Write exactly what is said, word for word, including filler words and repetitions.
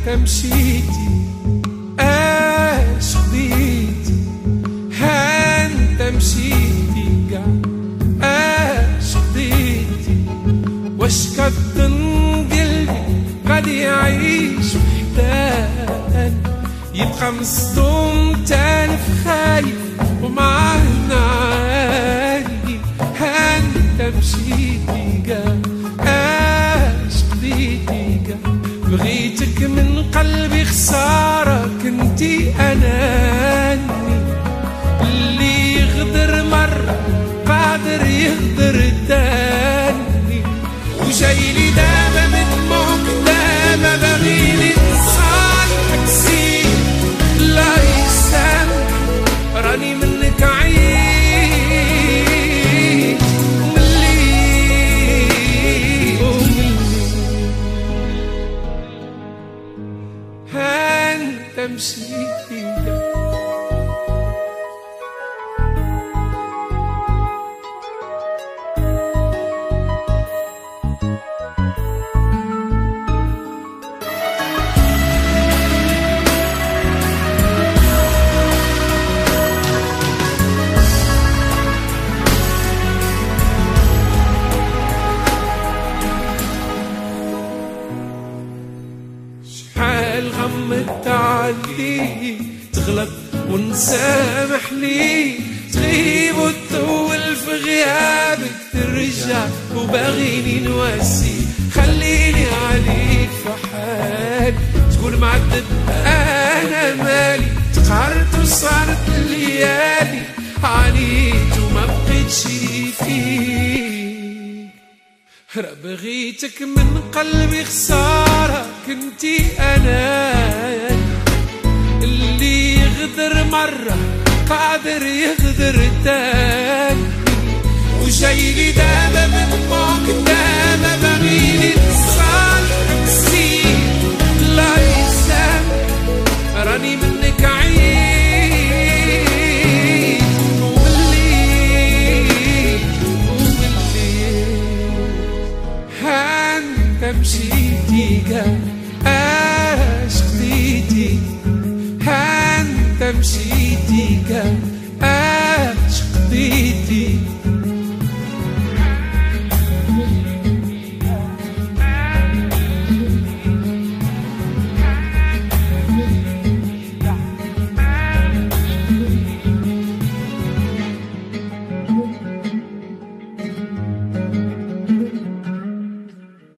مشيتي اش خديتي، هانت مشيتي قاع اش خديتي، واش كتظن قلبي غادي يعيش وحدان، يبقى مصدوم تالف خايف ومعاه نعاني، هانت مشيتي قاع اش خديتي قاع، بغيتك من قلبي خسارة كنتي أناني، اللي يغدر مرة قادر يغدر تاني، وجايلي دابا بدموعك دابا باغيلي تصالحك زين، لا يسامح راني منك عييت ومليت ومليت، هانت مشيتي الغم تعدي، تغلط ونسامح لي، تغيب وتطول في غيابك ترجع وباغيني نواسي، خليني عليك في حالي تكون معذب انا مالي، تقهرت وصارت الليالي عليك وما بقيتش فيك، راه بغيتك من قلبي خسارة كنتي أنا، اللي يغدر مرة قادر يغدر تاني، وجايلي دابا بدموعك دابا باغيلي تصالحك زين، لا يسامح راني منك عييت ومليت ومليت، هانت مشيتي قاع اش خديتي، هانت مشيتي قاع اش خديتي.